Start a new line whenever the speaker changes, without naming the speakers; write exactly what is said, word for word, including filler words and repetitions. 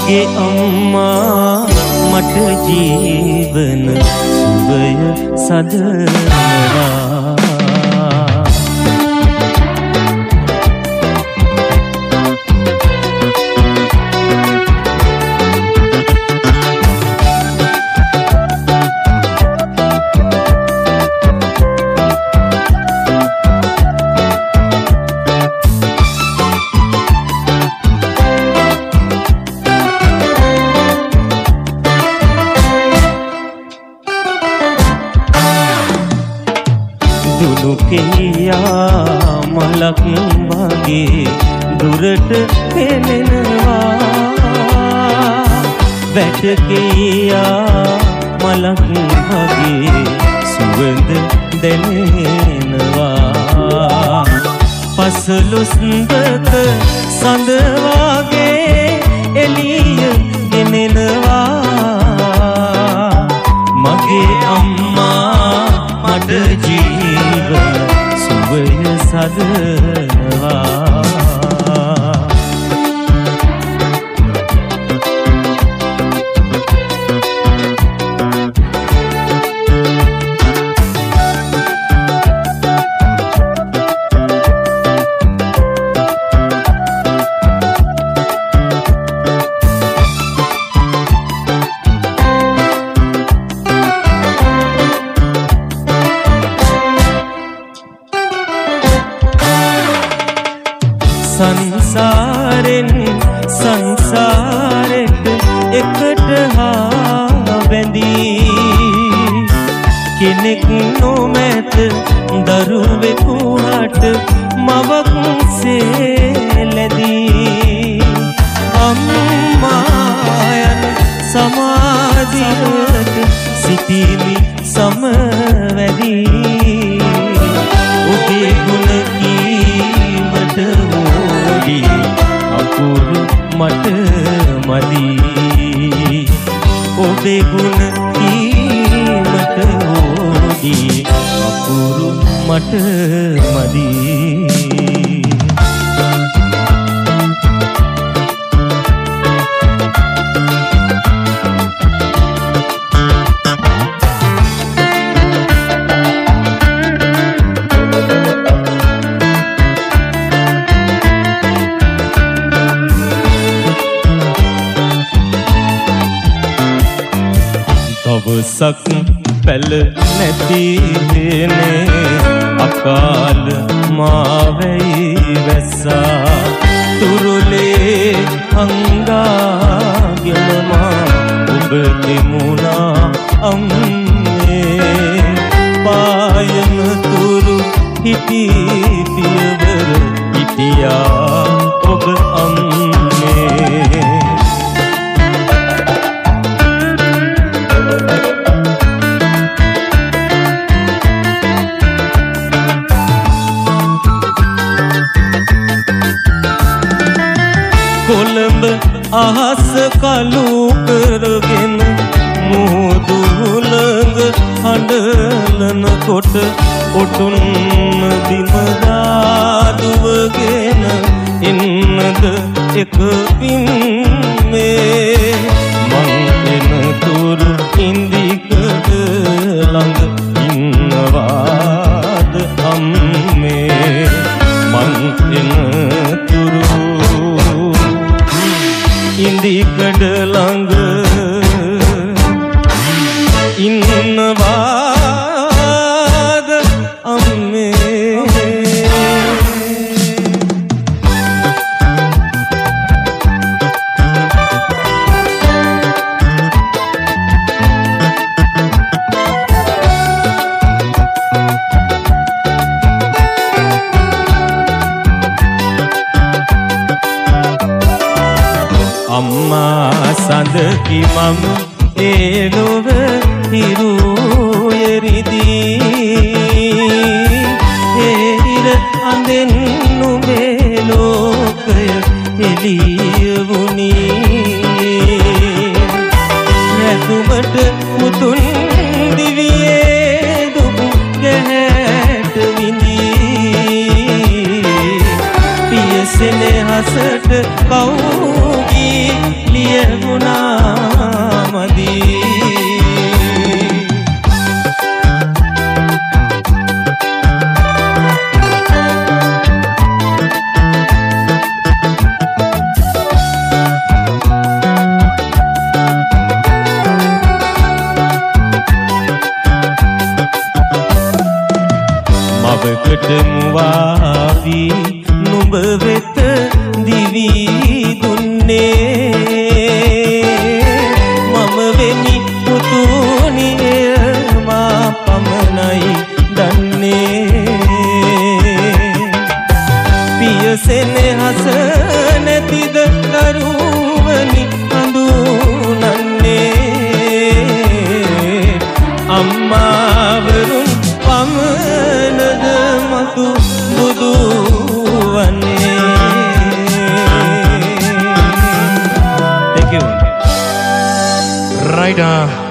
මගේ අම්මා මට ජීවන සුවය සදනවා. දුනුකෙයා මලක් වගේ දුරට පෙනෙනවා. වැටකෙයා මලක් වගේ සුවඳ දැනෙනවා. පසළොස්වක සඳ වගේ එළිය ගෙනෙනවා. මගේ අම්මා මට ජීවන සුවය සදනවා. සංසාරෙන් සංසාරෙට එකට හා බැඳී කෙනෙක් නොමැත දරුවෙකුට මවක් සේලදී. අම්මා යන සමාධියට සිටිමි සමවැදී. ඔබේ ගුණ කීමට අකුරු මට මදි. ඔබේ ගුණ කීමට ඕදී අකුරු මට මදි. දවසක් පැල නැතිනේ අකාල මාවෙයි වැස්සා. තුරුලේ හංගාගෙන මා ඔබ දෙමුණා අම්මේ. පායම තුරු හිටි පියවර හිටියා ඔබ අම්මේ. කොළඹ අහස කළු කරගෙන මුහුදු ළඟ හඬලන කොට ඔටුන්න බිම දාදුවගෙන එන්නද එක පින්මේ. මං එන තුරු ඉන්දිකඩ ළඟ ඉන්නවාද අම්මේ. මං එන තුරු ඉන්දිකඩ ළඟ ඉන්නවාද අම්මේ. අම්මා සඳකි මම ඒ ලොව හිරු එරිදී. ඒ ඉර අඳෙන් නුඹේ ලෝකය එළිය වුණී. රැකුමට මුතුන් දිවියේ දුක් ගැහැට විඳී. පියසෙනෙහසට කවුගී ලිය වුණා මදී. මවකට මුවාවි නුඹ වෙත දිවි දුන්නේ මම වෙමි පුතුණිය මා පමණයි දන්නේ පියසෙනෙහස නැතිද දරුවනි හඳුනන්නේ අම්මාවරුන් පමණද මතු බුදු වන්නේ.
Right, uh,